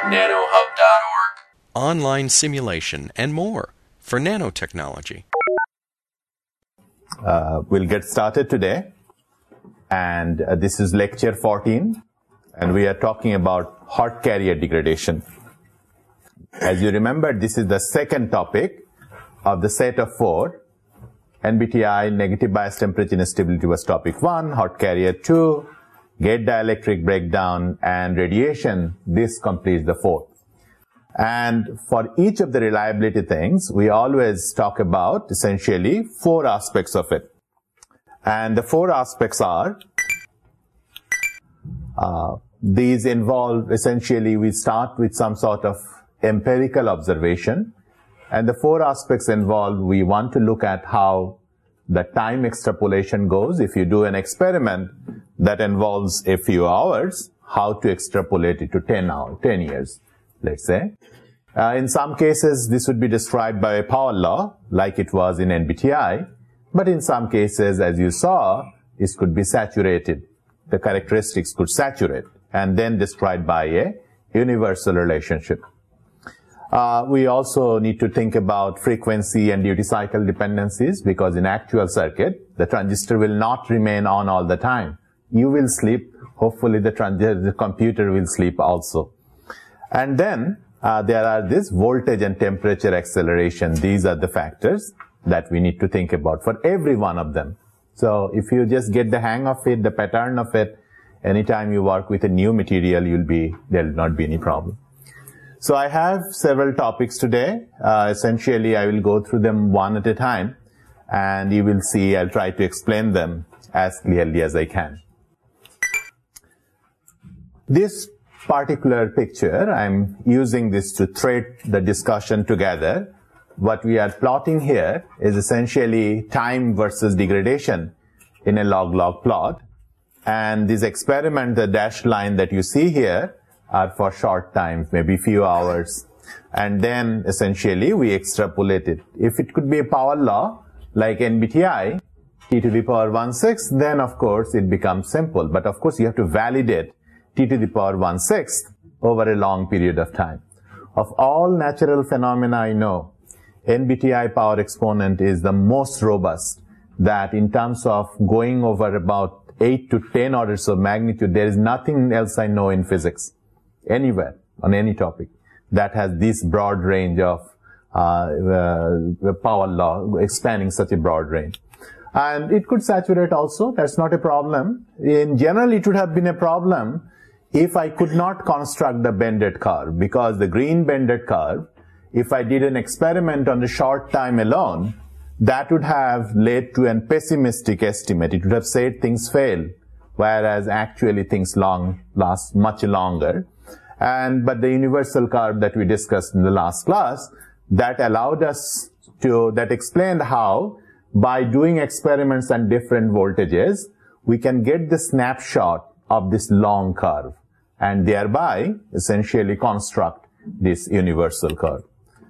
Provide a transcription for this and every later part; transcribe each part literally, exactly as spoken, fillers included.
nanohub dot org. Online simulation and more for nanotechnology. Uh, we'll get started today, and uh, this is lecture fourteen, and we are talking about hot carrier degradation. As you remember, this is the second topic of the set of four. N B T I, negative bias temperature instability was topic one, hot carrier two, gate dielectric breakdown, and radiation. This completes the fourth. And for each of the reliability things, we always talk about essentially four aspects of it. And the four aspects are, uh, these involve essentially, we start with some sort of empirical observation. And the four aspects involved, we want to look at how the time extrapolation goes. If you do an experiment that involves a few hours, how to extrapolate it to ten hours, ten years, let's say. Uh, in some cases, this would be described by a power law, like it was in N B T I. But in some cases, as you saw, this could be saturated. The characteristics could saturate, and then described by a universal relationship. Uh, we also need to think about frequency and duty cycle dependencies, because in actual circuit, the transistor will not remain on all the time. You will sleep. Hopefully the, the computer will sleep also. And then uh, there are this voltage and temperature acceleration. These are the factors that we need to think about for every one of them. So if you just get the hang of it, the pattern of it, anytime you work with a new material, you'll be, there will not be any problem. So I have several topics today. Uh, essentially, I will go through them one at a time, and you will see I'll try to explain them as clearly as I can. This particular picture, I'm using this to thread the discussion together. What we are plotting here is essentially time versus degradation in a log-log plot. And this experiment, the dashed line that you see here, are for short times, maybe few hours. And then essentially we extrapolate it. If it could be a power law, like N B T I, T to the power one sixth, then of course it becomes simple. But of course you have to validate T to the power one sixth over a long period of time. Of all natural phenomena I know, N B T I power exponent is the most robust, that in terms of going over about eight to ten orders of magnitude, there is nothing else I know in physics, anywhere, on any topic, that has this broad range of uh, uh, power law, expanding such a broad range. And it could saturate also, that's not a problem. In general, it would have been a problem if I could not construct the bended curve, because the green bended curve, if I did an experiment on the short time alone, that would have led to a pessimistic estimate. It would have said things fail, whereas actually things long last much longer. And but the universal curve that we discussed in the last class, that allowed us to, that explained how by doing experiments at different voltages, we can get the snapshot of this long curve and thereby essentially construct this universal curve.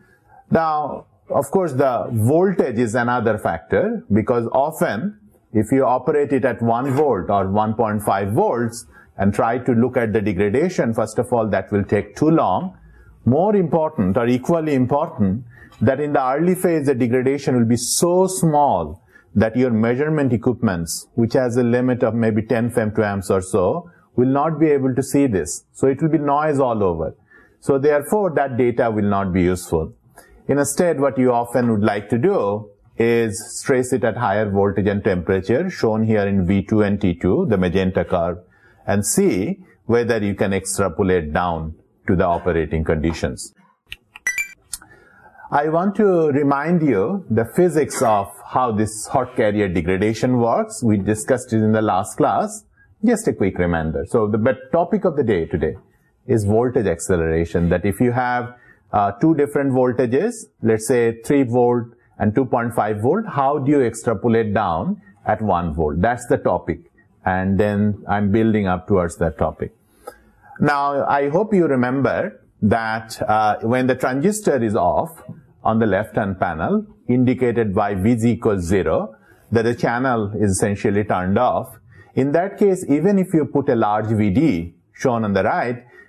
Now, of course, the voltage is another factor, because often if you operate it at one volt or one point five volts, and try to look at the degradation, first of all, that will take too long. More important, or equally important, that in the early phase, the degradation will be so small that your measurement equipments, which has a limit of maybe ten femtoamps or so, will not be able to see this. So it will be noise all over. So therefore, that data will not be useful. Instead, what you often would like to do is trace it at higher voltage and temperature, shown here in V two and T two, the magenta curve, and see whether you can extrapolate down to the operating conditions. I want to remind you the physics of how this hot carrier degradation works. We discussed it in the last class. Just a quick reminder. So the topic of the day today is voltage acceleration, that if you have uh, two different voltages, let's say three volt and two point five volt, how do you extrapolate down at one volt? That's the topic. And then I'm building up towards that topic. Now, I hope you remember that uh, when the transistor is off on the left-hand panel, indicated by V G equals zero, that the channel is essentially turned off. In that case, even if you put a large V D shown on the right,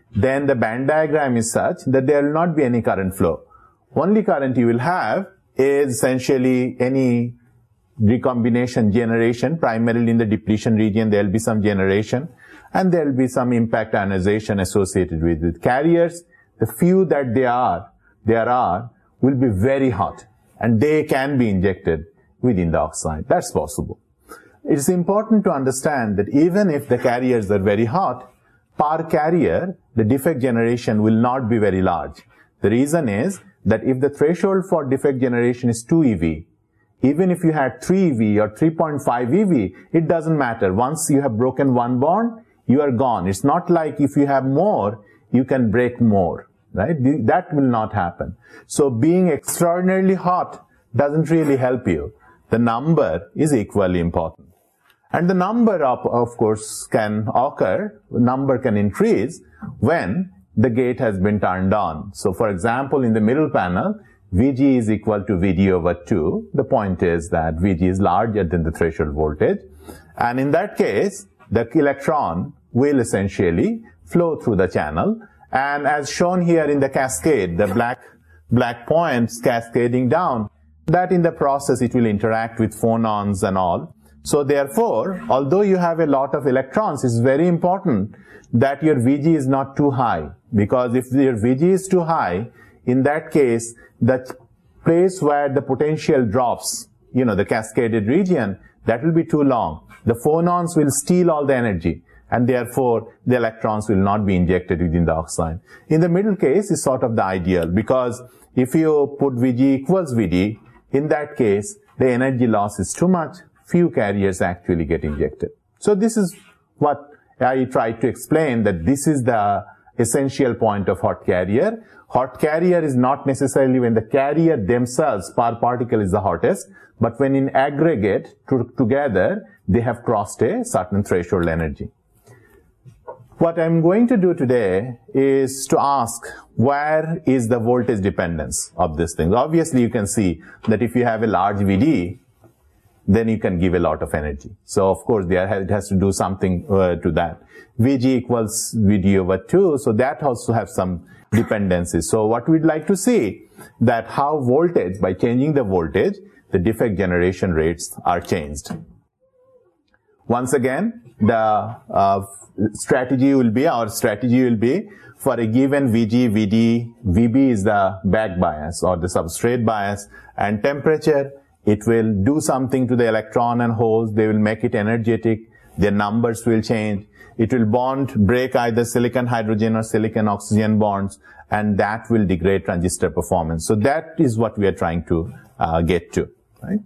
then the band diagram is such that there will not be any current flow. Only current you will have is essentially any recombination generation, primarily in the depletion region. There will be some generation, and there will be some impact ionization associated with it. Carriers, the few that they are, there are, will be very hot, and they can be injected within the oxide. That's possible. It's important to understand that even if the carriers are very hot, per carrier, the defect generation will not be very large. The reason is that if the threshold for defect generation is two E V, even if you had three E V or three point five E V, it doesn't matter. Once you have broken one bond, you are gone. It's not like if you have more, you can break more, right? That will not happen. So being extraordinarily hot doesn't really help you. The number is equally important. And the number, of, of course, can occur, number can increase when the gate has been turned on. So, for example, in the middle panel, V G is equal to V D over two. The point is that V G is larger than the threshold voltage. And in that case, the electron will essentially flow through the channel. And as shown here in the cascade, the black, black points cascading down, that in the process it will interact with phonons and all. So therefore, although you have a lot of electrons, it's very important that your V G is not too high. Because if your V G is too high, in that case, the place where the potential drops, you know, the cascaded region, that will be too long. The phonons will steal all the energy, and therefore the electrons will not be injected within the oxide. In the middle case is sort of the ideal, because if you put V G equals V D, in that case, the energy loss is too much. Few carriers actually get injected. So this is what I tried to explain, that this is the essential point of hot carrier. Hot carrier is not necessarily when the carrier themselves per particle is the hottest, but when in aggregate to, together they have crossed a certain threshold energy. What I'm going to do today is to ask, where is the voltage dependence of this thing? Obviously you can see that if you have a large V D, then you can give a lot of energy. So of course there has, it has to do something uh, to that. V G equals V D over two, so that also has some dependencies. So what we'd like to see, that how voltage, by changing the voltage, the defect generation rates are changed. Once again, the uh, strategy will be, our strategy will be, for a given V G, V D, V B is the back bias or the substrate bias, and temperature, it will do something to the electron and holes. They will make it energetic. Their numbers will change. It will bond, break either silicon hydrogen or silicon oxygen bonds, and that will degrade transistor performance. So that is what we are trying to uh, get to, right?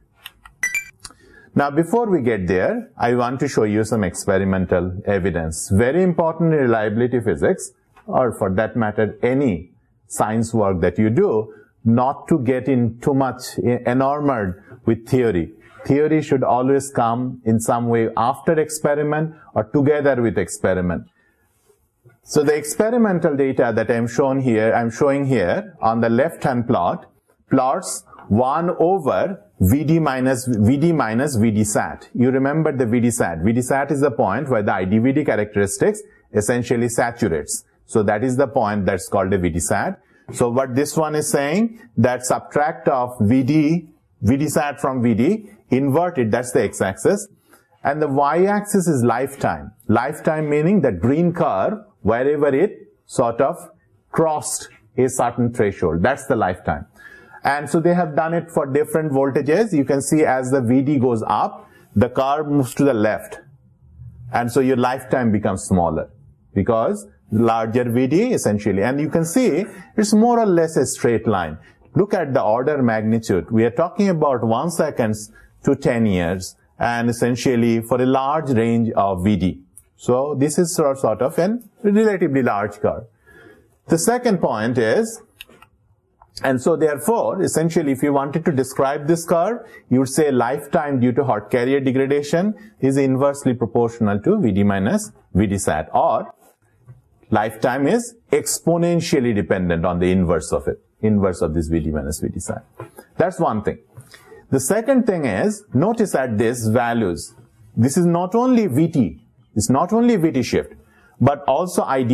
Now, before we get there, I want to show you some experimental evidence. Very important in reliability physics, or for that matter, any science work that you do, not to get in too much enamored with theory. Theory should always come in some way after experiment or together with experiment. So the experimental data that I'm shown here, I'm showing here on the left-hand plot, plots one over V D minus V D minus V D sat. You remember the V D sat. V D sat is the point where the I D V D characteristics essentially saturates. So that is the point that's called a V D sat. So what this one is saying, that subtract of V D, V D sat from V D, invert it, that's the x-axis. And the y-axis is lifetime. Lifetime meaning the green curve, wherever it sort of crossed a certain threshold. That's the lifetime. And so they have done it for different voltages. You can see as the V D goes up, the curve moves to the left. And so your lifetime becomes smaller because larger V D essentially. And you can see it's more or less a straight line. Look at the order magnitude. We are talking about one second to ten years, and essentially for a large range of V D. So this is sort of a relatively large curve. The second point is, and so therefore, essentially if you wanted to describe this curve, you would say lifetime due to hot carrier degradation is inversely proportional to V D minus V D sat, or lifetime is exponentially dependent on the inverse of it, inverse of this V D minus V D sat. That's one thing. The second thing is, notice at this values, this is not only V T, it's not only V T shift, but also I D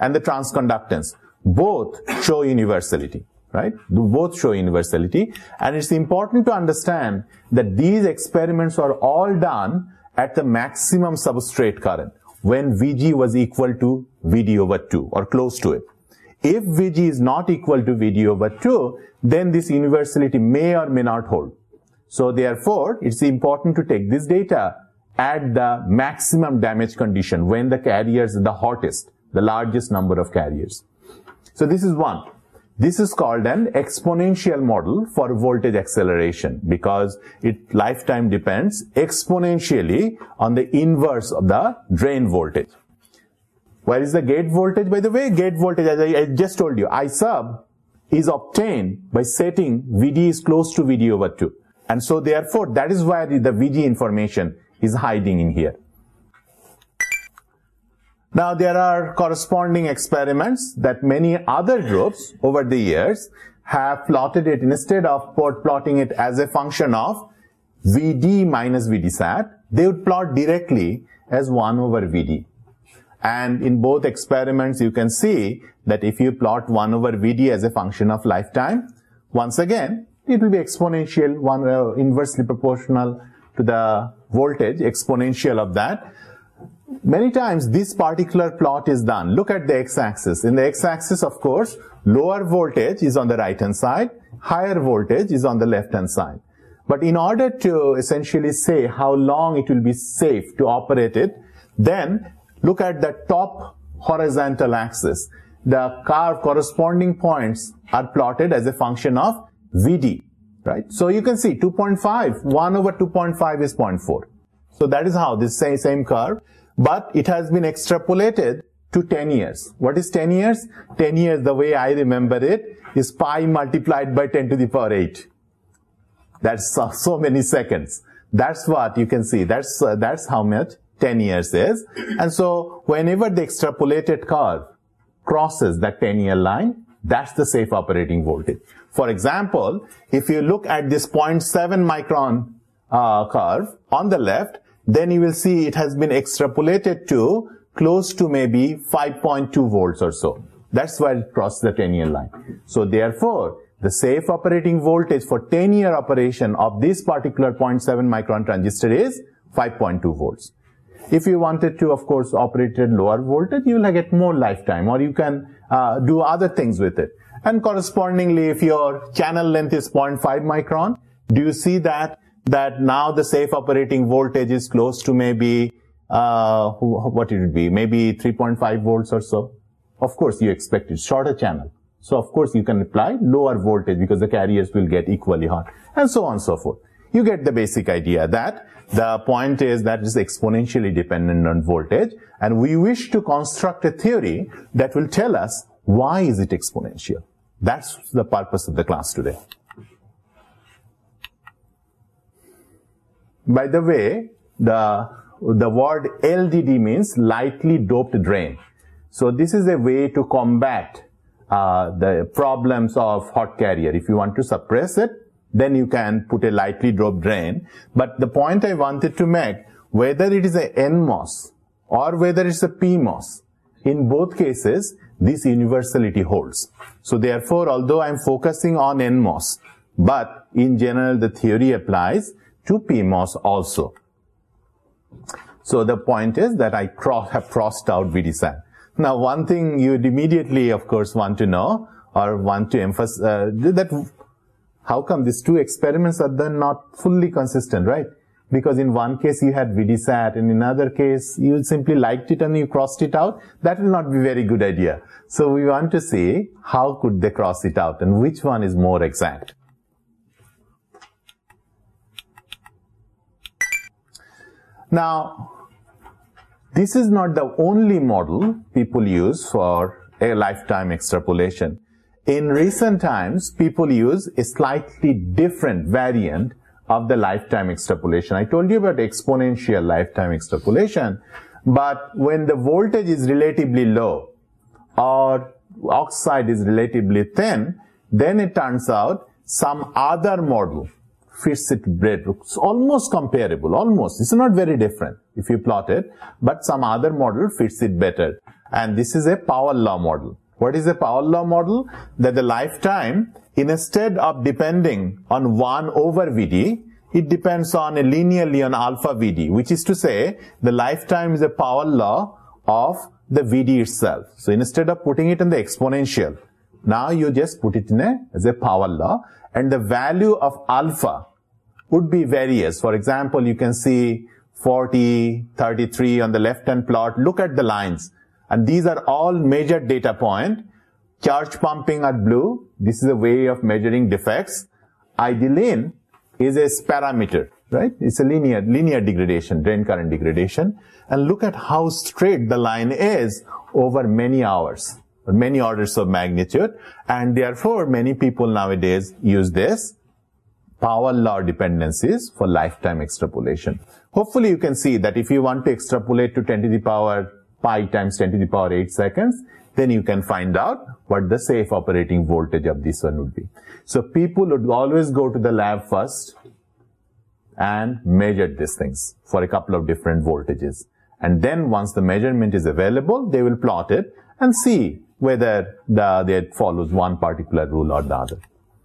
and the transconductance both show universality, right? Both show universality. And it's important to understand that these experiments are all done at the maximum substrate current when V G was equal to V D over two or close to it. If V G is not equal to V D over two, then this universality may or may not hold. So therefore, it's important to take this data at the maximum damage condition when the carriers are the hottest, the largest number of carriers. So this is one. This is called an exponential model for voltage acceleration because its lifetime depends exponentially on the inverse of the drain voltage. Where is the gate voltage? By the way, gate voltage, as I, I just told you, I sub is obtained by setting V D is close to V D over two. And so therefore, that is why the V G information is hiding in here. Now, there are corresponding experiments that many other groups over the years have plotted it instead of plotting it as a function of V D minus V D sat. They would plot directly as one over V D. And in both experiments, you can see that if you plot one over V D as a function of lifetime, once again, it will be exponential, one uh, inversely proportional to the voltage, exponential of that. Many times this particular plot is done. Look at the x-axis. In the x-axis, of course, lower voltage is on the right-hand side, higher voltage is on the left-hand side. But in order to essentially say how long it will be safe to operate it, then look at the top horizontal axis. The curve corresponding points are plotted as a function of V D, right? So you can see two point five, one over two point five is zero point four. So that is how this same, same curve, but it has been extrapolated to ten years. What is ten years? ten years, the way I remember it, is pi multiplied by ten to the power eight. That's so, so many seconds. That's what you can see. That's, uh, that's how much ten years is. And so whenever the extrapolated curve crosses that ten year line, that's the safe operating voltage. For example, if you look at this zero point seven micron uh, curve on the left, then you will see it has been extrapolated to close to maybe five point two volts or so. That's why it crossed the ten year line. So therefore, the safe operating voltage for ten year operation of this particular zero point seven micron transistor is five point two volts. If you wanted to, of course, operate at lower voltage, you will get more lifetime, or you can uh, do other things with it. And correspondingly, if your channel length is zero point five micron, do you see that that now the safe operating voltage is close to maybe, uh, what it would be, maybe three point five volts or so? Of course, you expect it, shorter channel. So, of course, you can apply lower voltage because the carriers will get equally hot, and so on and so forth. You get the basic idea that the point is that it is exponentially dependent on voltage, and we wish to construct a theory that will tell us why is it exponential. That's the purpose of the class today. By the way, the, the word L D D means lightly doped drain. So this is a way to combat uh, the problems of hot carrier. If you want to suppress it, then you can put a lightly doped drain. But the point I wanted to make, whether it is a N MOS or whether it's a P MOS, in both cases, this universality holds. So therefore, although I'm focusing on N MOS, but in general, the theory applies to P MOS also. So the point is that I cross, have crossed out V D sat. Now, one thing you would immediately, of course, want to know or want to emphasize, uh, that how come these two experiments are then not fully consistent, right? Because in one case you had V D sat, and in another case you simply liked it and you crossed it out. That will not be a very good idea. So we want to see how could they cross it out and which one is more exact. Now, this is not the only model people use for a lifetime extrapolation. In recent times, people use a slightly different variant of the lifetime extrapolation. I told you about exponential lifetime extrapolation, but when the voltage is relatively low or oxide is relatively thin, then it turns out some other model fits it better. It's almost comparable, almost. It's not very different if you plot it, but some other model fits it better. And this is a power law model. What is a power law model? That the lifetime, instead of depending on one over V D, it depends on a linearly on alpha V D, which is to say the lifetime is a power law of the V D itself. So instead of putting it in the exponential, now you just put it in a, as a power law, and the value of alpha would be various. For example, you can see forty, thirty-three on the left-hand plot. Look at the lines. And these are all measured data point. Charge pumping are blue. This is a way of measuring defects. Idling is a parameter, right? It's a linear, linear degradation, drain current degradation. And look at how straight the line is over many hours, or many orders of magnitude. And therefore, many people nowadays use this power law dependencies for lifetime extrapolation. Hopefully, you can see that if you want to extrapolate to ten to the power pi times ten to the power eight seconds, then you can find out what the safe operating voltage of this one would be. So people would always go to the lab first and measure these things for a couple of different voltages. And then once the measurement is available, they will plot it and see whether the, it follows one particular rule or the other.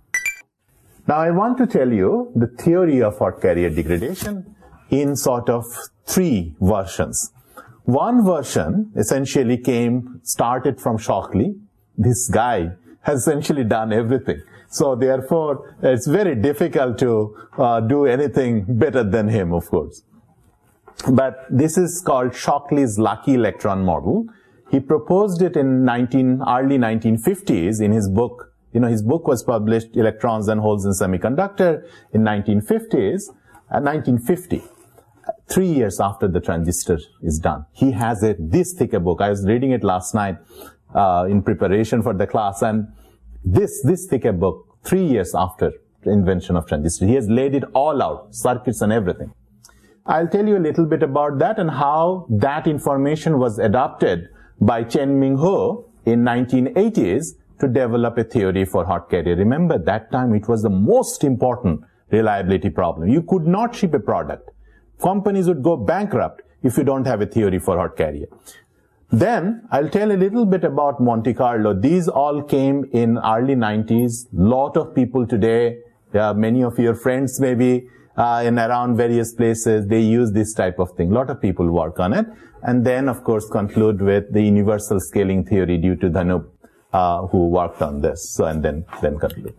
Now I want to tell you the theory of hot carrier degradation in sort of three versions. One version essentially came, started from Shockley. This guy has essentially done everything. So therefore, it's very difficult to uh, do anything better than him, of course. But this is called Shockley's lucky electron model. He proposed it in nineteen, early nineteen fifties in his book. You know, his book was published, Electrons and Holes in Semiconductor, in nineteen fifties, uh, nineteen fifty. Three years after the transistor is done. He has a this thick a book. I was reading it last night uh, in preparation for the class, and this this thick a book, three years after the invention of transistor. He has laid it all out, circuits and everything. I'll tell you a little bit about that and how that information was adopted by Chen Ming Ho in nineteen eighties to develop a theory for hot carrier. Remember, that time it was the most important reliability problem. You could not ship a product. Companies would go bankrupt if you don't have a theory for hot carrier. Then I'll tell a little bit about Monte Carlo. These all came in early nineties. Lot of people today, uh, many of your friends maybe uh, in around various places, they use this type of thing. Lot of people work on it. And then, of course, conclude with the universal scaling theory due to Dhanup, uh, who worked on this. So, and then, then conclude.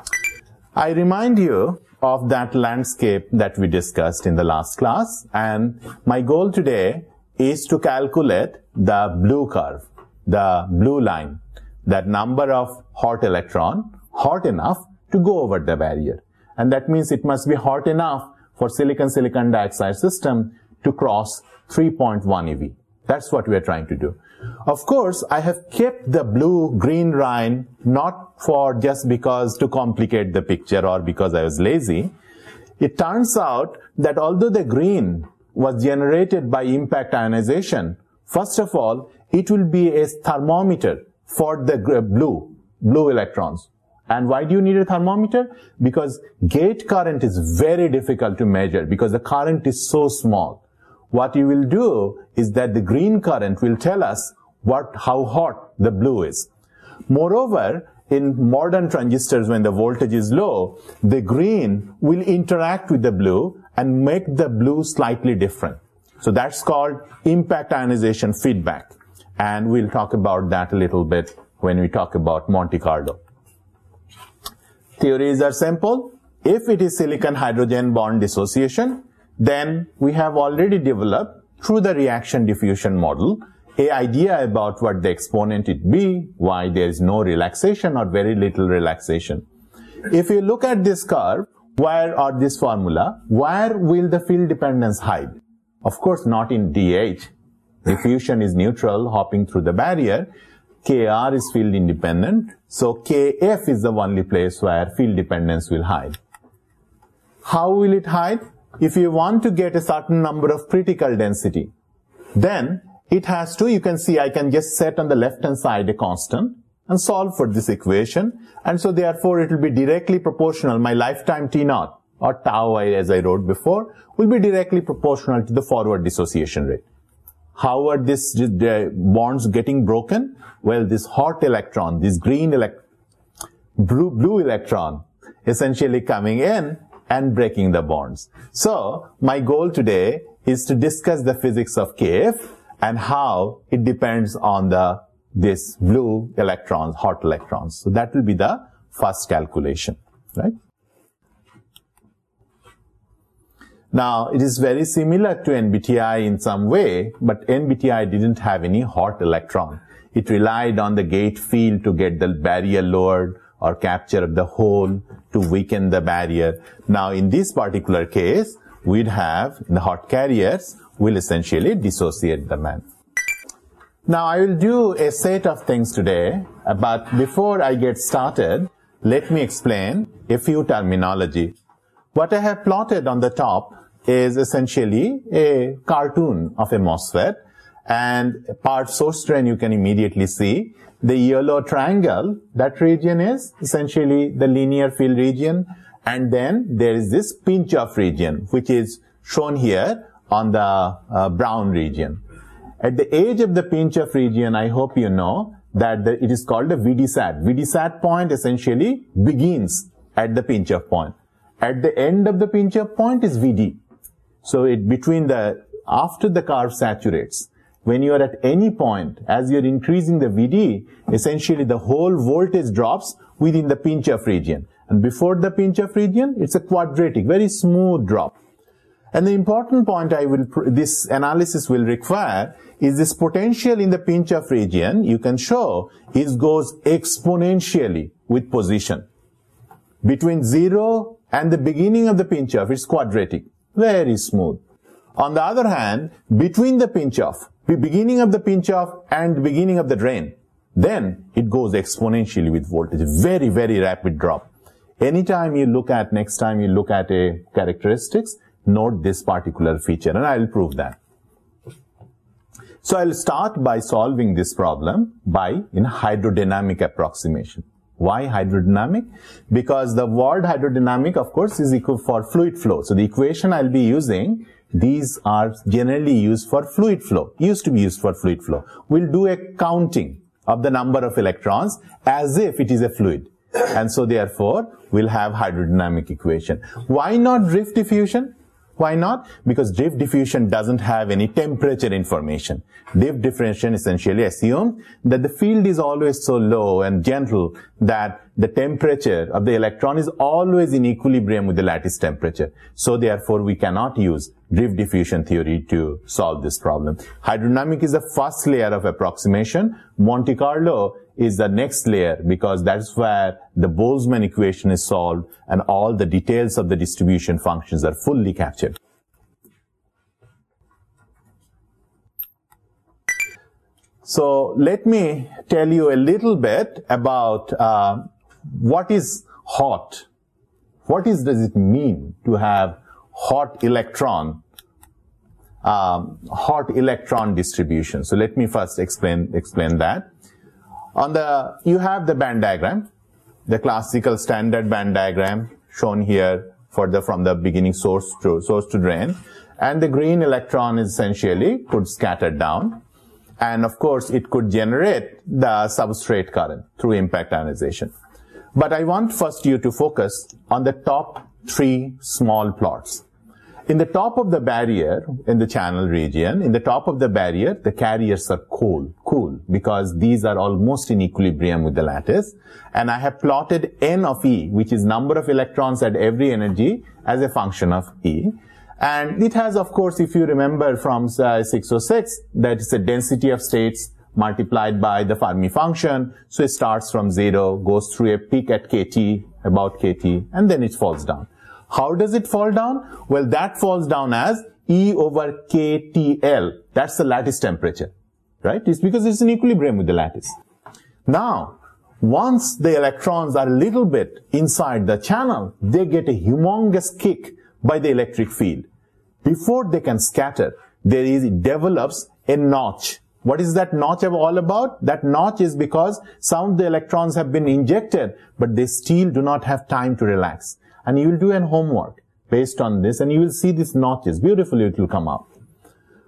I remind you of that landscape that we discussed in the last class, and my goal today is to calculate the blue curve, the blue line, that number of hot electron, hot enough to go over the barrier. And that means it must be hot enough for silicon-silicon dioxide system to cross three point one E V. That's what we are trying to do. Of course, I have kept the blue-green line not for just because to complicate the picture or because I was lazy. It turns out that although the green was generated by impact ionization, first of all, it will be a thermometer for the blue, blue electrons. And why do you need a thermometer? Because gate current is very difficult to measure because the current is so small. What you will do is that the green current will tell us what, how hot the blue is. Moreover, in modern transistors, when the voltage is low, the green will interact with the blue and make the blue slightly different. So that's called impact ionization feedback. And we'll talk about that a little bit when we talk about Monte Carlo. Theories are simple. If it is silicon-hydrogen bond dissociation, then we have already developed, through the reaction diffusion model, an idea about what the exponent it be, why there is no relaxation or very little relaxation. If you look at this curve, where, or this formula, where will the field dependence hide? Of course, not in D H. Diffusion is neutral, hopping through the barrier. K R is field independent, so K F is the only place where field dependence will hide. How will it hide? If you want to get a certain number of critical density, then it has to, you can see I can just set on the left hand side a constant and solve for this equation. And so therefore it will be directly proportional. My lifetime T naught or tau I, as I wrote before, will be directly proportional to the forward dissociation rate. How are these uh, bonds getting broken? Well, this hot electron, this green elect blue, blue electron, essentially coming in and breaking the bonds. So, my goal today is to discuss the physics of K F and how it depends on the this blue electrons, hot electrons. So, that will be the first calculation, right? Now, it is very similar to N B T I in some way, but N B T I didn't have any hot electron. It relied on the gate field to get the barrier lowered or capture the hole to weaken the barrier. Now, in this particular case, we'd have the hot carriers will essentially dissociate the man. Now, I will do a set of things today, but before I get started, let me explain a few terminology. What I have plotted on the top is essentially a cartoon of a MOSFET, and part source drain you can immediately see. The yellow triangle, that region is essentially the linear field region, and then there is this pinch-off region, which is shown here on the uh, brown region. At the edge of the pinch-off region, I hope you know that the, it is called the V D SAT. V D SAT point essentially begins at the pinch-off point. At the end of the pinch-off point is V D. So it between the, after the curve saturates, when you are at any point, as you're increasing the V D, essentially the whole voltage drops within the pinch-off region. And before the pinch-off region, it's a quadratic, very smooth drop. And the important point I will, this analysis will require is this potential in the pinch-off region, you can show, it goes exponentially with position. Between zero and the beginning of the pinch-off, it's quadratic, very smooth. On the other hand, between the pinch-off, the beginning of the pinch-off and the beginning of the drain, then it goes exponentially with voltage, very, very rapid drop. Anytime you look at, next time you look at a characteristics, note this particular feature, and I'll prove that. So I'll start by solving this problem by in hydrodynamic approximation. Why hydrodynamic? Because the word hydrodynamic, of course, is equal for fluid flow. So the equation I'll be using, these are generally used for fluid flow, used to be used for fluid flow. We'll do a counting of the number of electrons as if it is a fluid. And so therefore, we'll have hydrodynamic equation. Why not drift diffusion? Why not? Because drift diffusion doesn't have any temperature information. Drift diffusion essentially assumes that the field is always so low and gentle that the temperature of the electron is always in equilibrium with the lattice temperature. So therefore, we cannot use drift diffusion theory to solve this problem. Hydrodynamic is the first layer of approximation. Monte Carlo is the next layer because that's where the Boltzmann equation is solved and all the details of the distribution functions are fully captured. So let me tell you a little bit about uh, what is hot. What is does it mean to have hot electron, um, hot electron distribution? So let me first explain explain that. On the, you have the band diagram, the classical standard band diagram shown here for the, from the beginning source to, source to drain. And the green electron is essentially could scatter down. And of course, it could generate the substrate current through impact ionization. But I want first you to focus on the top three small plots. In the top of the barrier, in the channel region, in the top of the barrier, the carriers are cool, cool, because these are almost in equilibrium with the lattice. And I have plotted N of E, which is number of electrons at every energy, as a function of E. And it has, of course, if you remember from uh, six oh six, that is the density of states multiplied by the Fermi function. So it starts from zero, goes through a peak at K T, about K T, and then it falls down. How does it fall down? Well, that falls down as E over K T L. That's the lattice temperature, right? It's because it's in equilibrium with the lattice. Now, once the electrons are a little bit inside the channel, they get a humongous kick by the electric field. Before they can scatter, there is, it develops a notch. What is that notch all about? That notch is because some of the electrons have been injected, but they still do not have time to relax. And you will do an homework based on this, and you will see these notches. Beautifully, it will come out.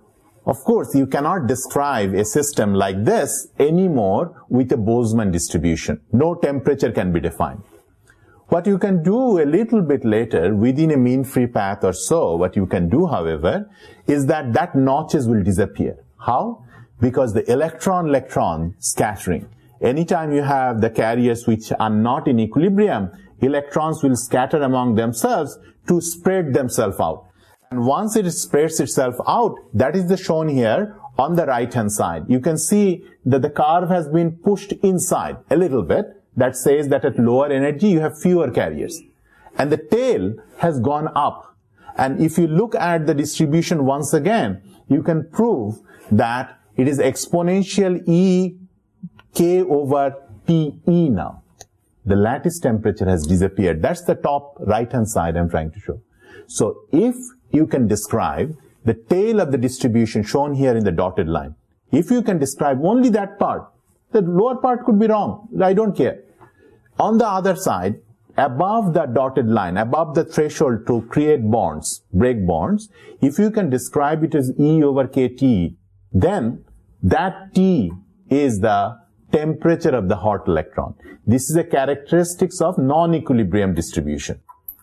Of course, you cannot describe a system like this anymore with a Boltzmann distribution. No temperature can be defined. What you can do a little bit later, within a mean free path or so, what you can do, however, is that that notches will disappear. How? Because the electron-electron scattering. Anytime you have the carriers which are not in equilibrium, electrons will scatter among themselves to spread themselves out. And once it spreads itself out, that is the shown here on the right hand side. You can see that the curve has been pushed inside a little bit. That says that at lower energy you have fewer carriers. And the tail has gone up. And if you look at the distribution once again, you can prove that it is exponential E K over T E now. The lattice temperature has disappeared. That's the top right hand side I'm trying to show. So if you can describe the tail of the distribution shown here in the dotted line, if you can describe only that part, the lower part could be wrong. I don't care. On the other side, above the dotted line, above the threshold to create bonds, break bonds, if you can describe it as E over K T, then that T is the temperature of the hot electron. This is a characteristics of non-equilibrium distribution.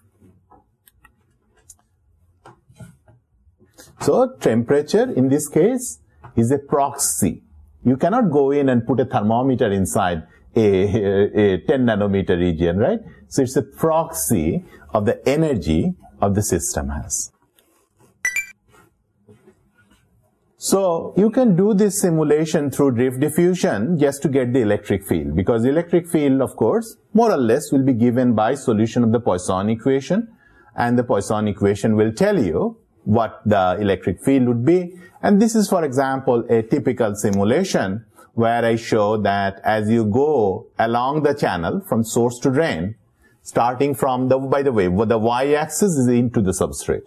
So temperature in this case is a proxy. You cannot go in and put a thermometer inside a, a, a ten nanometer region, right? So it's a proxy of the energy of the system has. So you can do this simulation through drift diffusion just to get the electric field, because the electric field, of course, more or less will be given by solution of the Poisson equation, and the Poisson equation will tell you what the electric field would be. And this is, for example, a typical simulation where I show that as you go along the channel from source to drain, starting from the, by the way, the y-axis is into the substrate,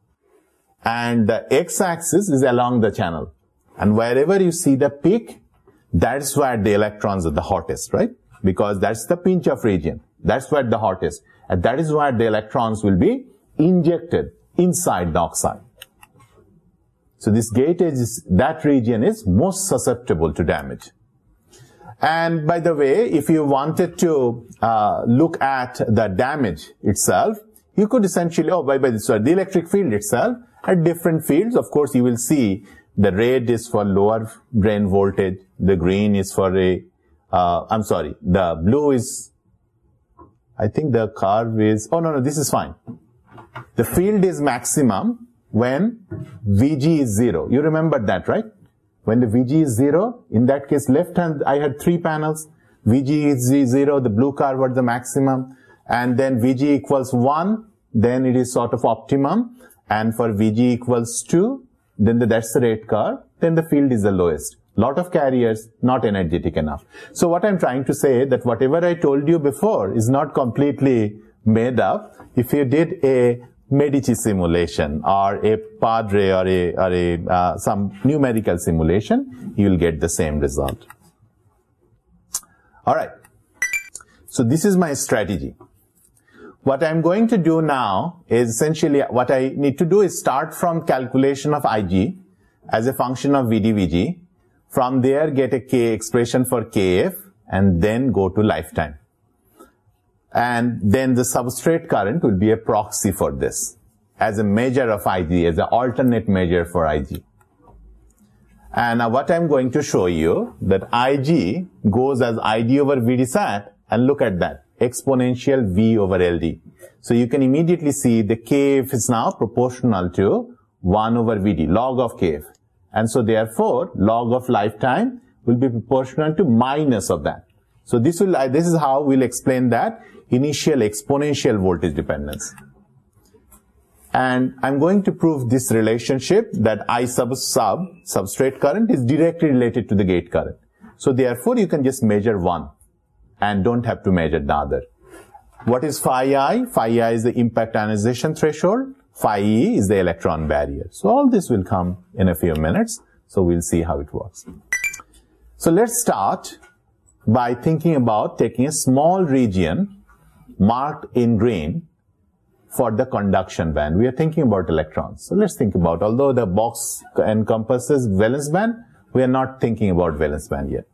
and the x-axis is along the channel. And wherever you see the peak, that's where the electrons are the hottest, right? Because that's the pinch-off region. That's where the hottest. And that is where the electrons will be injected inside the oxide. So this gate edge, is, that region is most susceptible to damage. And by the way, if you wanted to uh, look at the damage itself, you could essentially, oh, by, by this, sorry, the electric field itself at different fields. Of course, you will see the red is for lower drain voltage, the green is for a, uh, I'm sorry, the blue is, I think the curve is, oh no, no, this is fine. The field is maximum when V G is zero. You remember that, right? When the V G is zero, in that case, left hand, I had three panels. V G is zero, the blue curve was the maximum. And then V G equals one, then it is sort of optimum. And for V G equals two, then the, that's the red curve, then the field is the lowest. Lot of carriers, not energetic enough. So what I'm trying to say, that whatever I told you before is not completely made up. If you did a Medici simulation or a Padre or a, or a uh, some numerical simulation, you will get the same result. All right. So this is my strategy. What I'm going to do now is essentially what I need to do is start from calculation of I G as a function of V D V G. From there, get a K expression for K F and then go to lifetime. And then the substrate current will be a proxy for this as a measure of I G, as an alternate measure for I G. And now what I'm going to show you, that I G goes as I D over V D sat, and look at that, exponential V over L D. So you can immediately see the K F is now proportional to one over V D, log of K F. And so therefore, log of lifetime will be proportional to minus of that. So this will, this is how we'll explain that initial exponential voltage dependence. And I'm going to prove this relationship that I sub sub substrate current is directly related to the gate current. So therefore, you can just measure one and don't have to measure the other. What is phi I? Phi I is the impact ionization threshold. Phi E is the electron barrier. So all this will come in a few minutes. So we'll see how it works. So let's start by thinking about taking a small region marked in green for the conduction band. We are thinking about electrons. So let's think about, although the box encompasses valence band, we are not thinking about valence band yet.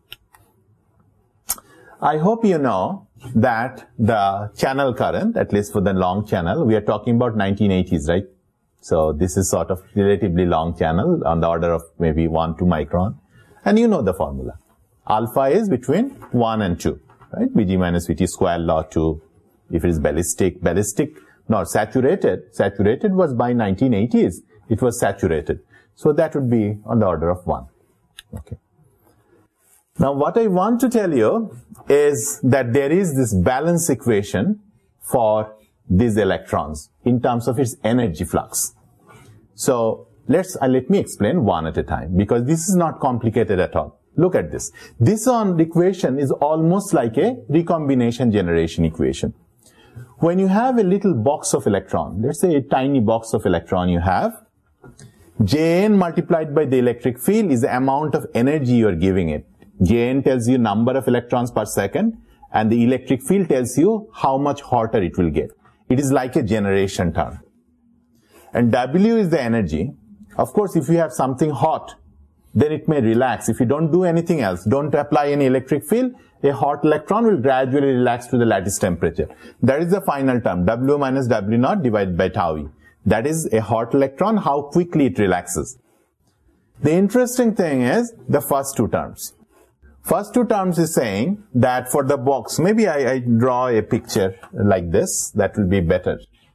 I hope you know that the channel current, at least for the long channel, we are talking about nineteen eighties, right? So this is sort of relatively long channel on the order of maybe one, two micron. And you know the formula. Alpha is between one and two, right? Vg minus Vt square log two. If it is ballistic, ballistic, no, saturated. Saturated was by nineteen eighties. It was saturated. So that would be on the order of one. Okay. Now what I want to tell you is that there is this balance equation for these electrons in terms of its energy flux. So let's, uh, let me explain one at a time, because this is not complicated at all. Look at this. This on equation is almost like a recombination generation equation. When you have a little box of electron, let's say a tiny box of electron you have, Jn multiplied by the electric field is the amount of energy you are giving it. Jn tells you number of electrons per second, and the electric field tells you how much hotter it will get. It is like a generation term. And W is the energy. Of course, if you have something hot, then it may relax. If you don't do anything else, don't apply any electric field, a hot electron will gradually relax to the lattice temperature. That is the final term, W minus W naught divided by tau E. That is a hot electron, how quickly it relaxes. The interesting thing is the first two terms. First two terms is saying that for the box, maybe I, I draw a picture like this, that will be better.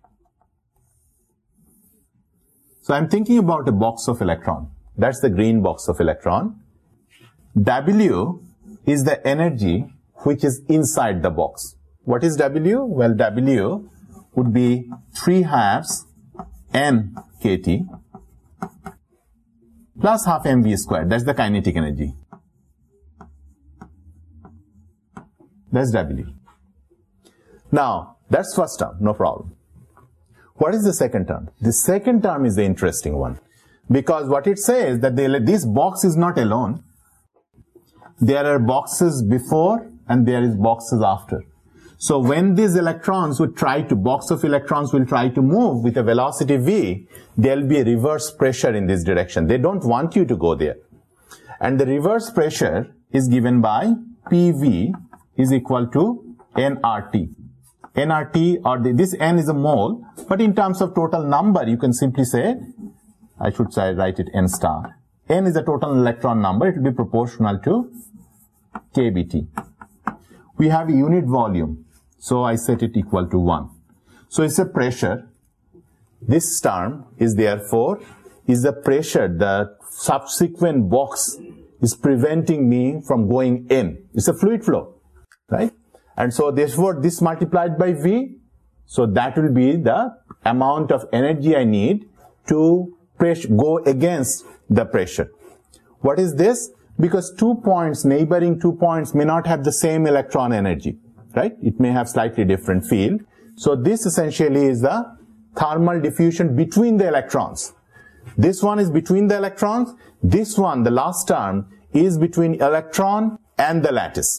So I'm thinking about a box of electron. That's the green box of electron. W is the energy which is inside the box. What is W? Well, W would be three halves N K T plus half M V squared. That's the kinetic energy. That's W. Now, that's first term, no problem. What is the second term? The second term is the interesting one. Because what it says that they, this box is not alone. There are boxes before and there is boxes after. So when these electrons would try to, box of electrons will try to move with a velocity v, there will be a reverse pressure in this direction. They don't want you to go there. And the reverse pressure is given by P V is equal to N R T. N R T, or the, this N is a mole, but in terms of total number, you can simply say, I should say, write it N star. N is the total electron number. It will be proportional to K B T. We have a unit volume, so I set it equal to one. So it's a pressure. This term is therefore is the pressure. The subsequent box is preventing me from going in. It's a fluid flow, right? And so therefore this multiplied by V, so that will be the amount of energy I need to pressure, go against the pressure. What is this? Because two points, neighboring two points may not have the same electron energy, right? It may have slightly different field. So this essentially is the thermal diffusion between the electrons. This one is between the electrons. This one, the last term, is between electron and the lattice.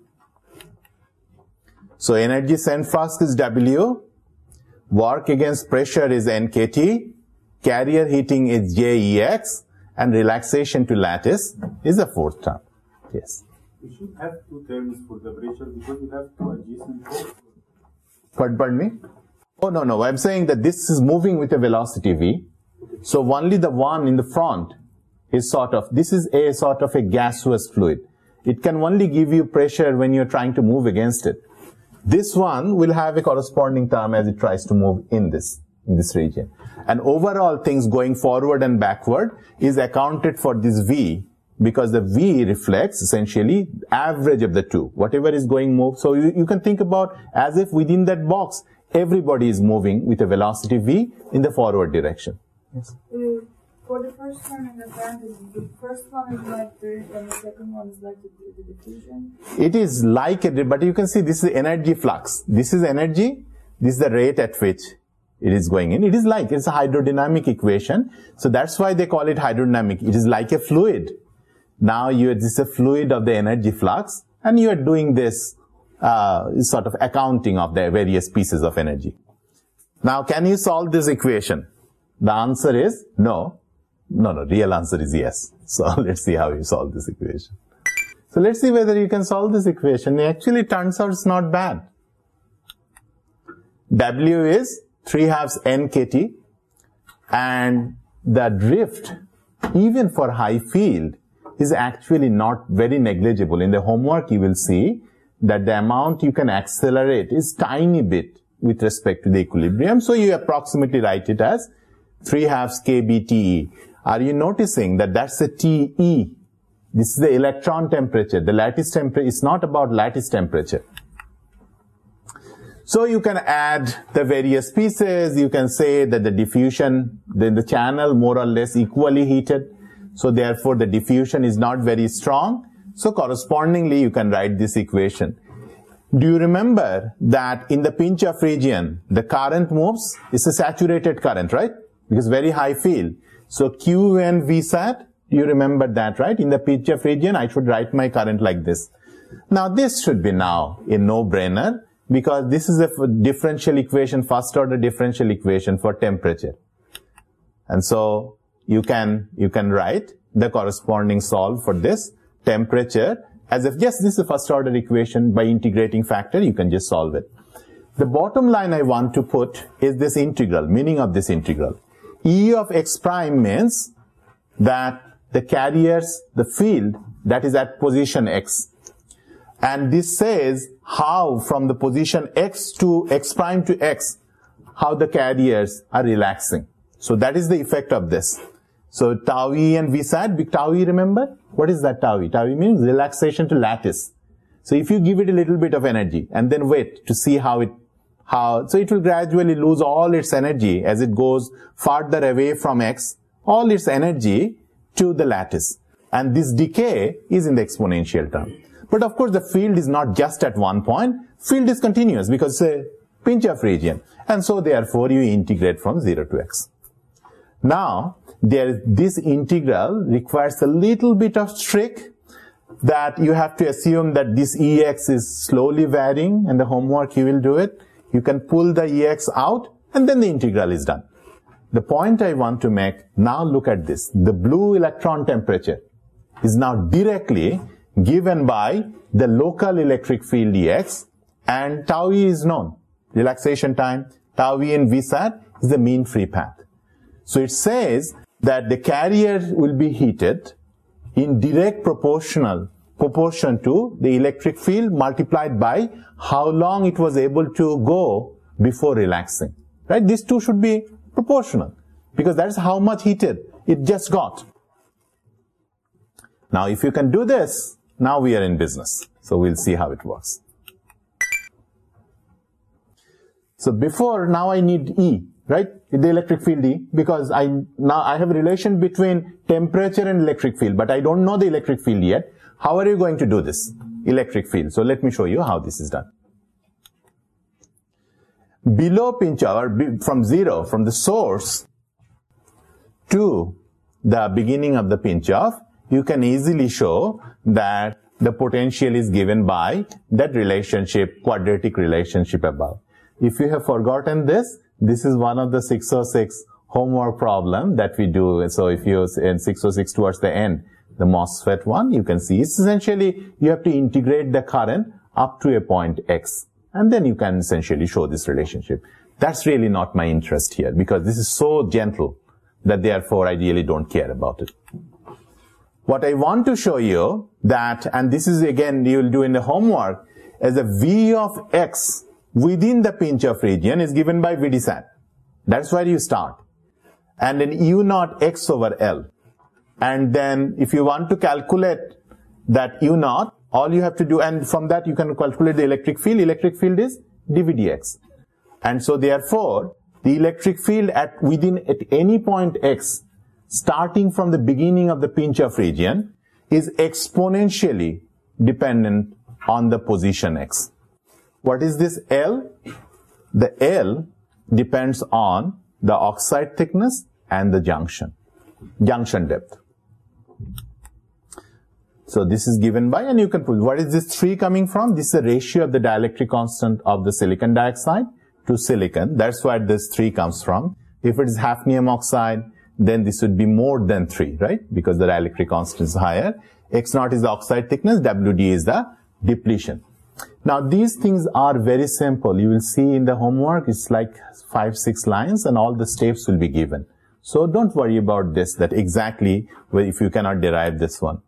So energy sent first is W, work against pressure is N K T, carrier heating is J E X, and relaxation to lattice is the fourth term. Yes. We should have two terms for the pressure because we have two adjacent poles. Pardon me? Oh, no, no. I'm saying that this is moving with a velocity v. So only the one in the front is sort of, this is a sort of a gaseous fluid. It can only give you pressure when you're trying to move against it. This one will have a corresponding term as it tries to move in this, in this region. And overall things going forward and backward is accounted for this V, because the V reflects essentially average of the two. Whatever is going move. So you, you can think about as if within that box, everybody is moving with a velocity V in the forward direction. Yes. Uh, for the first one in the parentheses, the first one is like the, and the second one is like the, the diffusion? It is like it, but you can see this is energy flux. This is energy. This is the rate at which it is going in. It is like, it's a hydrodynamic equation. So that's why they call it hydrodynamic. It is like a fluid. Now you, this is a fluid of the energy flux, and you are doing this uh, sort of accounting of the various pieces of energy. Now, can you solve this equation? The answer is no. No, no, real answer is yes. So let's see how you solve this equation. So let's see whether you can solve this equation. It actually turns out it's not bad. W is three halves N K T, and the drift, even for high field, is actually not very negligible. In the homework, you will see that the amount you can accelerate is tiny bit with respect to the equilibrium. So you approximately write it as three halves K B T E. Are you noticing that that's the T E? This is the electron temperature. The lattice temperature is not about lattice temperature. So you can add the various pieces. You can say that the diffusion, then the channel more or less equally heated. So therefore the diffusion is not very strong. So correspondingly you can write this equation. Do you remember that in the pinch-off region, the current moves? It's a saturated current, right? Because very high field. So Q N V sat, do you remember that, right? In the pinch-off region, I should write my current like this. Now this should be now a no-brainer, because this is a differential equation, first order differential equation for temperature. And so you can, you can write the corresponding solve for this temperature as if, yes, this is a first order equation. By integrating factor, you can just solve it. The bottom line I want to put is this integral, meaning of this integral. E of x prime means that the carriers, the field that is at position x. And this says how from the position x to x prime to x, how the carriers are relaxing. So that is the effect of this. So tau E and V sat, big tau E, remember? What is that tau E? Tau E means relaxation to lattice. So if you give it a little bit of energy and then wait to see how it, how, so it will gradually lose all its energy as it goes farther away from x, all its energy to the lattice. And this decay is in the exponential term. But of course the field is not just at one point, field is continuous because it's a pinch-off region. And so therefore you integrate from zero to x. Now, there, this integral requires a little bit of trick, that you have to assume that this E X is slowly varying, and the homework you will do it. You can pull the E X out and then the integral is done. The point I want to make, now look at this. The blue electron temperature is now directly given by the local electric field E X, and tau E is known. Relaxation time, tau E and V sat is the mean free path. So it says that the carrier will be heated in direct proportional proportion to the electric field multiplied by how long it was able to go before relaxing. Right? These two should be proportional because that's how much heated it just got. Now if you can do this, now we are in business. So we'll see how it works. So before, now I need E, right? The electric field E, because I now I have a relation between temperature and electric field, but I don't know the electric field yet. How are you going to do this? Electric field. So let me show you how this is done. Below pinch-off, or from zero, from the source to the beginning of the pinch-off, you can easily show that the potential is given by that relationship, quadratic relationship above. If you have forgotten this, this is one of the six oh six homework problem that we do. So if you in six oh six towards the end, the MOSFET one, you can see it's essentially you have to integrate the current up to a point x, and then you can essentially show this relationship. That's really not my interest here because this is so gentle that therefore I really don't care about it. What I want to show you that, and this is again you will do in the homework, as a V of x within the pinch-off region is given by V D sat. That's where you start. And then U naught x over L. And then if you want to calculate that U naught, all you have to do, and from that you can calculate the electric field. Electric field is d V dx. And so therefore, the electric field at within at any point x, starting from the beginning of the pinch-off region, is exponentially dependent on the position x. What is this L? The L depends on the oxide thickness and the junction, junction depth. So this is given by, and you can put, what is this three coming from? This is the ratio of the dielectric constant of the silicon dioxide to silicon. That's where this three comes from. If it is hafnium oxide, then this would be more than three, right? Because the dielectric constant is higher. X naught is the oxide thickness, W D is the depletion. Now, these things are very simple. You will see in the homework, it's like five, six lines, and all the steps will be given. So don't worry about this, that exactly if you cannot derive this one.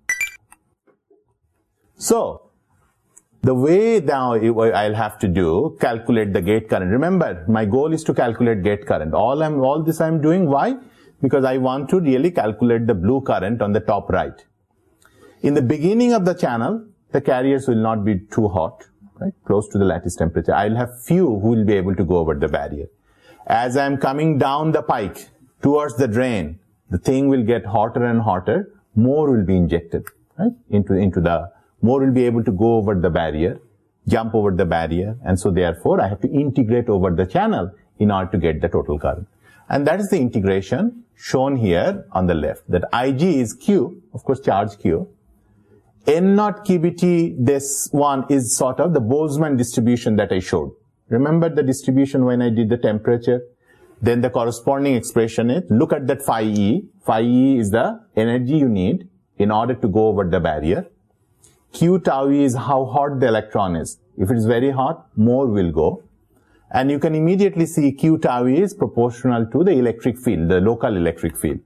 So, the way now I'll have to do, calculate the gate current. Remember, my goal is to calculate gate current. All I'm, all this I'm doing, why? Because I want to really calculate the blue current on the top right. In the beginning of the channel, the carriers will not be too hot, right? Close to the lattice temperature. I'll have few who will be able to go over the barrier. As I'm coming down the pike towards the drain, the thing will get hotter and hotter. More will be injected, right? Into, into the, more will be able to go over the barrier, jump over the barrier. And so therefore, I have to integrate over the channel in order to get the total current. And that is the integration shown here on the left. That I G is Q, of course, charge Q. N naught K B T, this one is sort of the Boltzmann distribution that I showed. Remember the distribution when I did the temperature? Then the corresponding expression is, look at that phi E. Phi E is the energy you need in order to go over the barrier. Q tau E is how hot the electron is. If it is very hot, more will go. And you can immediately see Q tau E is proportional to the electric field, the local electric field.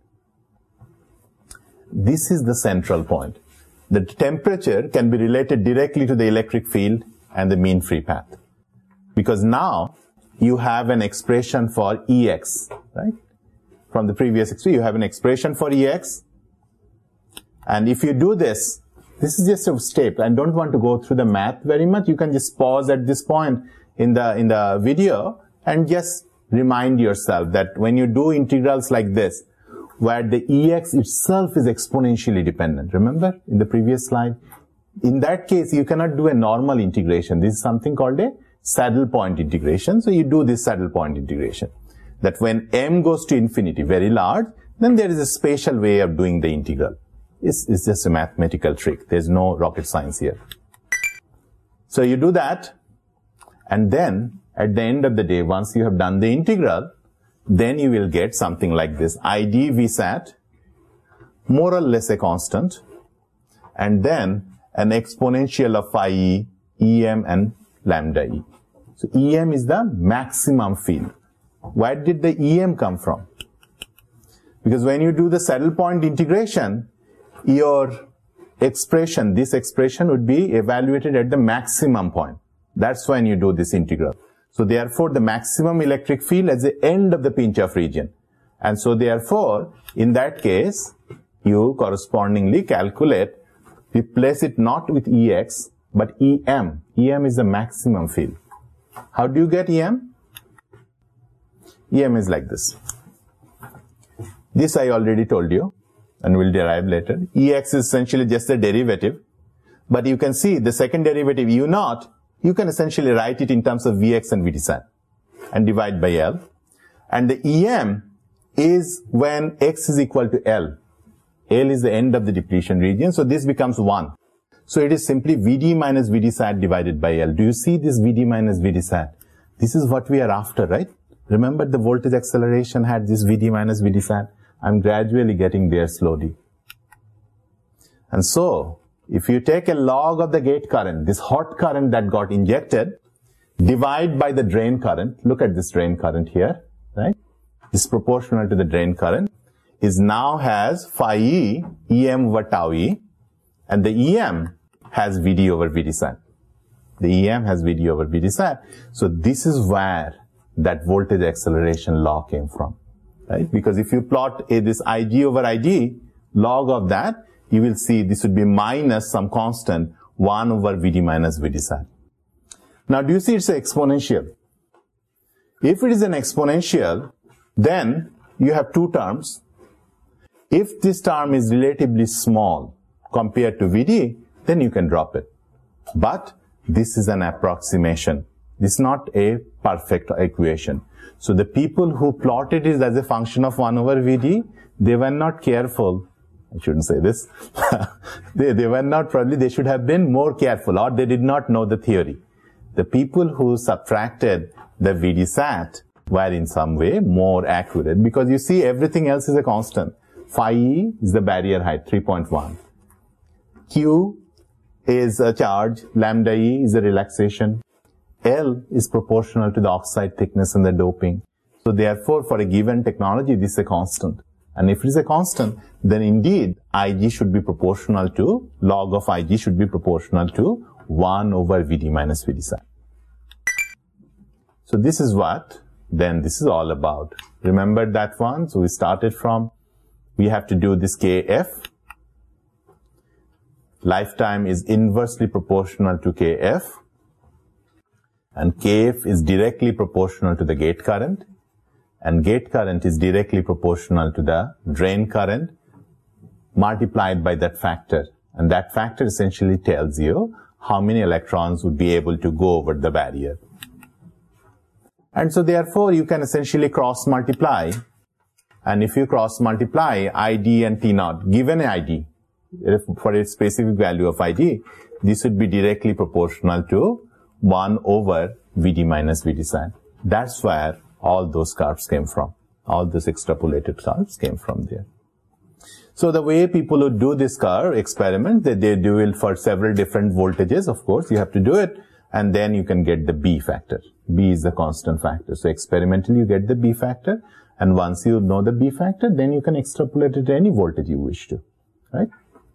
This is the central point. The temperature can be related directly to the electric field and the mean free path. Because now you have an expression for E X, right? From the previous expression, you have an expression for E X. And if you do this, this is just a step. I don't want to go through the math very much. You can just pause at this point in the, in the video and just remind yourself that when you do integrals like this, where the E X itself is exponentially dependent. Remember in the previous slide? In that case, you cannot do a normal integration. This is something called a saddle point integration. So you do this saddle point integration. That when m goes to infinity, very large, then there is a spatial way of doing the integral. It's, it's just a mathematical trick. There's no rocket science here. So you do that, and then at the end of the day, once you have done the integral, then you will get something like this. I D V sat, more or less a constant, and then an exponential of phi E, E M, and lambda E. So E M is the maximum field. Where did the E M come from? Because when you do the saddle point integration, your expression, this expression would be evaluated at the maximum point. That's when you do this integral. So therefore, the maximum electric field at the end of the pinch-off region. And so therefore, in that case, you correspondingly calculate, replace it not with E X, but E M. E M is the maximum field. How do you get E M? E M is like this. This I already told you, and we'll derive later. E X is essentially just a derivative. But you can see the second derivative, U naught, you can essentially write it in terms of V X and V D sat and divide by L. And the E M is when X is equal to L. L is the end of the depletion region, so this becomes one. So it is simply V D minus V D sat divided by L. Do you see this V D minus V D sat? This is what we are after, right? Remember the voltage acceleration had this V D minus V D sat. I'm gradually getting there slowly. And so, if you take a log of the gate current, this hot current that got injected, divide by the drain current, look at this drain current here, right? This is proportional to the drain current, is now has phi E, E M over tau E, and the E M has V D over V D sat. The E M has V D over V D sat. So this is where that voltage acceleration law came from, right? Because if you plot a, this I G over I D, log of that, you will see this would be minus some constant one over V D minus V D sat. Now, do you see it's an exponential? If it is an exponential, then you have two terms. If this term is relatively small compared to V D, then you can drop it. But this is an approximation. This is not a perfect equation. So the people who plotted it as a function of one over V D, they were not careful. I shouldn't say this. they, they were not probably, they should have been more careful, or they did not know the theory. The people who subtracted the V D SAT were in some way more accurate, because you see everything else is a constant. Phi E is the barrier height, three point one. Q is a charge, lambda E is a relaxation. L is proportional to the oxide thickness and the doping. So therefore, for a given technology, this is a constant. And if it is a constant, then indeed Ig should be proportional to, log of Ig should be proportional to one over Vd minus Vd sat. So this is what then this is all about. Remember that one? So we started from, we have to do this Kf. Lifetime is inversely proportional to Kf. And Kf is directly proportional to the gate current. And gate current is directly proportional to the drain current multiplied by that factor. And that factor essentially tells you how many electrons would be able to go over the barrier. And so therefore you can essentially cross multiply. And if you cross multiply Id and T naught, given an Id, for a specific value of Id, this would be directly proportional to one over Vd minus Vd sat. That's where all those curves came from. All those extrapolated curves came from there. So the way people would do this curve experiment, they, they do it for several different voltages. Of course, you have to do it, and then you can get the B factor. B is the constant factor. So experimentally, you get the B factor, and once you know the B factor, then you can extrapolate it to any voltage you wish to, right?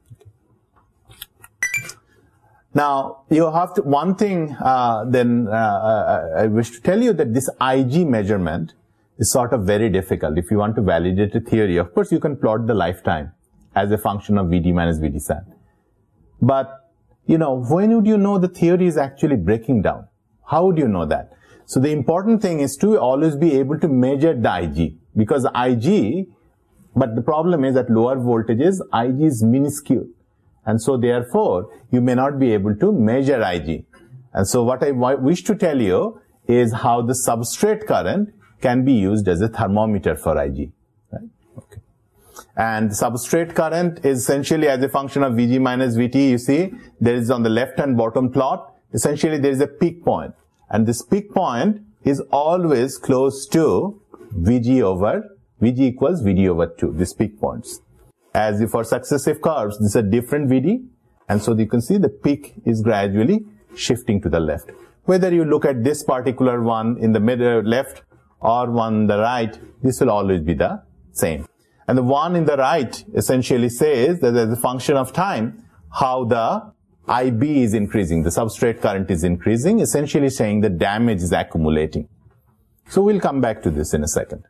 Now, you have to, one thing, uh, then, uh, I wish to tell you that this Ig measurement is sort of very difficult. If you want to validate a theory, of course, you can plot the lifetime as a function of Vd minus Vd sat. But, you know, when would you know the theory is actually breaking down? How would you know that? So the important thing is to always be able to measure the Ig, because Ig, but the problem is at lower voltages, Ig is minuscule. And so therefore, you may not be able to measure Ig. And so what I wish to tell you is how the substrate current can be used as a thermometer for Ig. Right? Okay. And substrate current is essentially as a function of Vg minus Vt. You see, there is on the left hand bottom plot, essentially there is a peak point. And this peak point is always close to Vg over, Vg equals Vd over two, these peak points. As if for successive curves, this is a different V D, and so you can see the peak is gradually shifting to the left. Whether you look at this particular one in the middle left or one on the right, this will always be the same. And the one in the right essentially says that as a function of time, how the I B is increasing, the substrate current is increasing, essentially saying the damage is accumulating. So we'll come back to this in a second.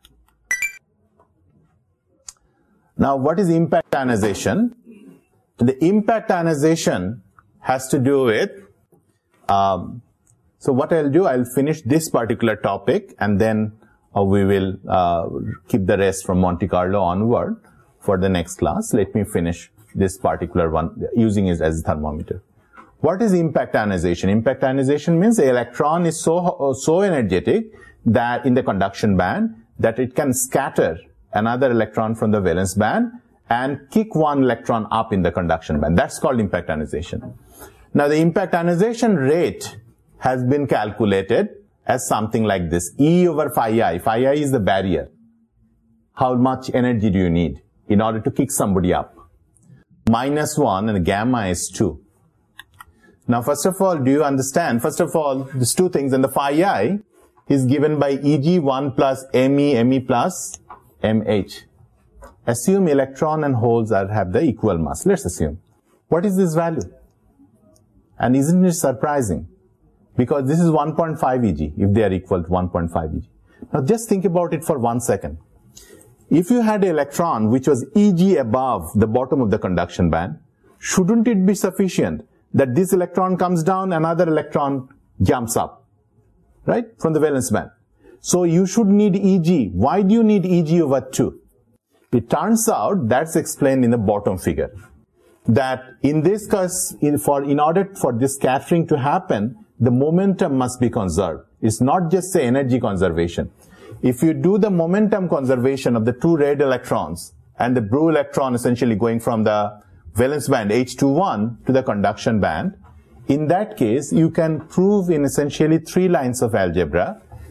Now, what is impact ionization? The impact ionization has to do with, um, so what I'll do, I'll finish this particular topic, and then uh, we will uh, keep the rest from Monte Carlo onward for the next class. Let me finish this particular one, using it as a thermometer. What is impact ionization? Impact ionization means the electron is so, so energetic that in the conduction band that it can scatter another electron from the valence band and kick one electron up in the conduction band. That's called impact ionization. Now, the impact ionization rate has been calculated as something like this. E over phi I. Phi I is the barrier. How much energy do you need in order to kick somebody up? Minus one, and gamma is two. Now, first of all, do you understand? First of all, these two things, and the phi I is given by E G one plus M E, M E plus M H. Assume electron and holes are, have the equal mass. Let's assume. What is this value? And isn't it surprising? Because this is one point five E G, if they are equal to one point five E G. Now just think about it for one second. If you had an electron which was E G above the bottom of the conduction band, shouldn't it be sufficient that this electron comes down, another electron jumps up, right, from the valence band? So you should need E G. Why do you need E G over two? It turns out that's explained in the bottom figure. That in this case, in, for, in order for this scattering to happen, the momentum must be conserved. It's not just say energy conservation. If you do the momentum conservation of the two red electrons and the blue electron essentially going from the valence band H twenty-one to the conduction band, in that case, you can prove in essentially three lines of algebra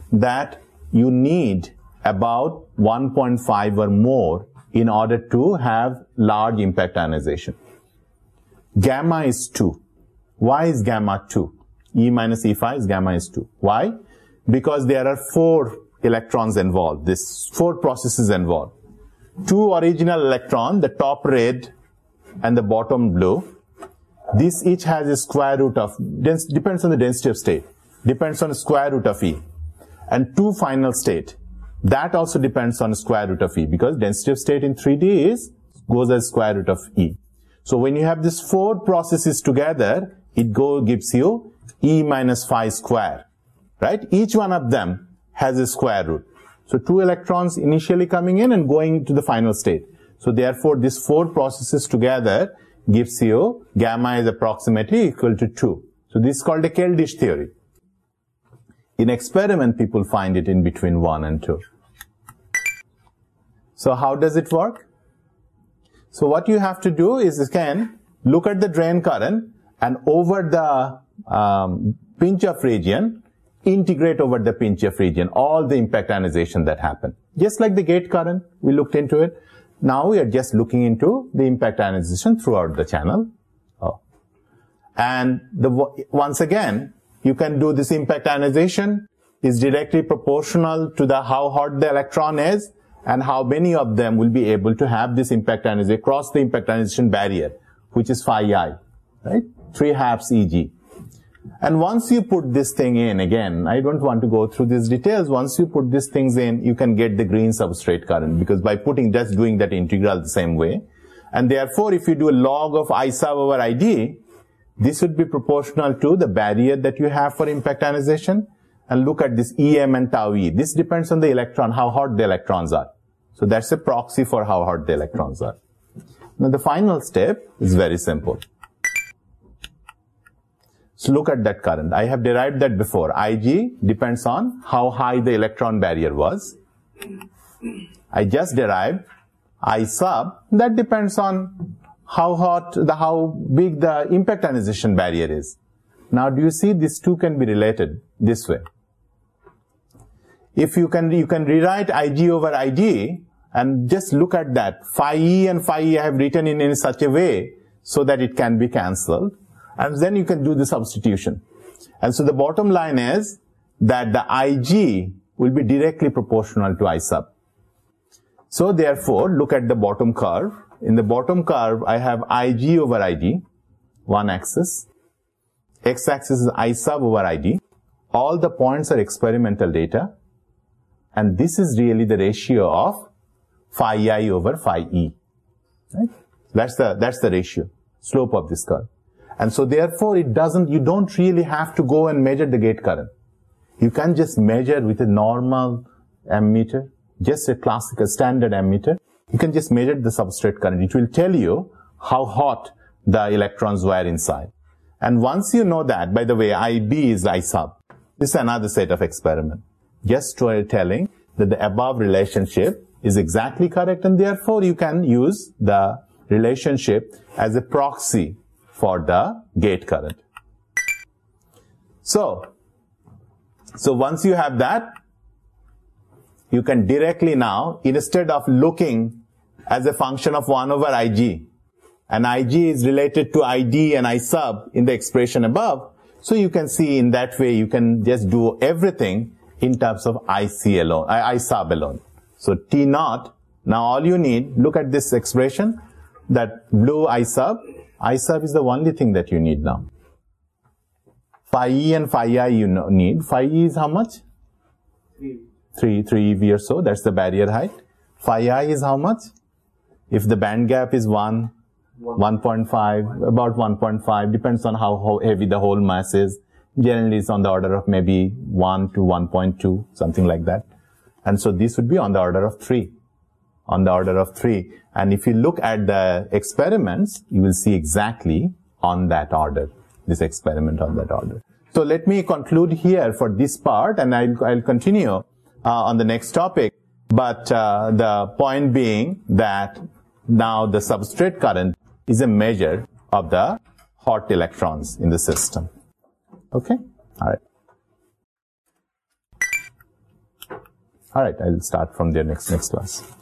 that you need about one point five or more in order to have large impact ionization. Gamma is two. Why is gamma two? E minus E phi is gamma is two. Why? Because there are four electrons involved. This four processes involved. Two original electrons, the top red and the bottom blue. This each has a square root of, depends on the density of state, depends on the square root of E. And two final state, that also depends on the square root of E, because density of state in three D is, goes as square root of E. So when you have these four processes together, it go, gives you E minus phi square, right? Each one of them has a square root. So two electrons initially coming in and going to the final state. So therefore, these four processes together gives you gamma is approximately equal to two. So this is called a Keldysh theory. In experiment, people find it in between one and two. So how does it work? So what you have to do is, again, look at the drain current and over the um, pinch-off region, integrate over the pinch-off region all the impact ionization that happened. Just like the gate current, we looked into it. Now we are just looking into the impact ionization throughout the channel. Oh. And the, once again, you can do this impact ionization is directly proportional to the how hot the electron is and how many of them will be able to have this impact ionization across the impact ionization barrier, which is phi I, right? Three halves E G. And once you put this thing in, again, I don't want to go through these details. Once you put these things in, you can get the green substrate current, because by putting, just doing that integral the same way. And therefore, if you do a log of I sub over I D, this would be proportional to the barrier that you have for impact ionization. And look at this E M and tau E. This depends on the electron, how hot the electrons are. So that's a proxy for how hot the electrons are. Now the final step is very simple. So look at that current. I have derived that before. I G depends on how high the electron barrier was. I just derived I sub. That depends on how hot, the how big the impact ionization barrier is. Now do you see these two can be related this way? If you can, you can rewrite I G over I D and just look at that. Phi E and phi E I have written in, in such a way so that it can be cancelled. And then you can do the substitution. And so the bottom line is that the I G will be directly proportional to I sub. So therefore, look at the bottom curve. In the bottom curve, I have I G over I D, one axis. X-axis is I sub over I D. All the points are experimental data. And this is really the ratio of phi I over phi E. Right? That's the, that's the ratio, slope of this curve. And so therefore it doesn't, you don't really have to go and measure the gate current. You can just measure with a normal ammeter, just a classical standard ammeter. You can just measure the substrate current. It will tell you how hot the electrons were inside. And once you know that, by the way, I B is I sub. This is another set of experiment. Just telling that the above relationship is exactly correct, and therefore you can use the relationship as a proxy for the gate current. So, so once you have that, you can directly now, instead of looking as a function of one over I G, and I G is related to I D and I sub in the expression above, so you can see in that way you can just do everything in terms of I C alone, I, I sub alone. So T naught, now all you need, look at this expression, that blue I sub, I sub is the only thing that you need now. Phi E and phi I you know, need. Phi E is how much? Three. Three, three E V or so, that's the barrier height. Phi I is how much? If the band gap is one, one point five, about one point five, depends on how heavy the whole mass is. Generally it's on the order of maybe one to one point two, something like that. And so this would be on the order of three. On the order of three. And if you look at the experiments, you will see exactly on that order, this experiment on that order. So let me conclude here for this part, and I'll, I'll continue uh, on the next topic. But uh, the point being that now the substrate current is a measure of the hot electrons in the system. Okay? All right. All right, I'll start from there next next class.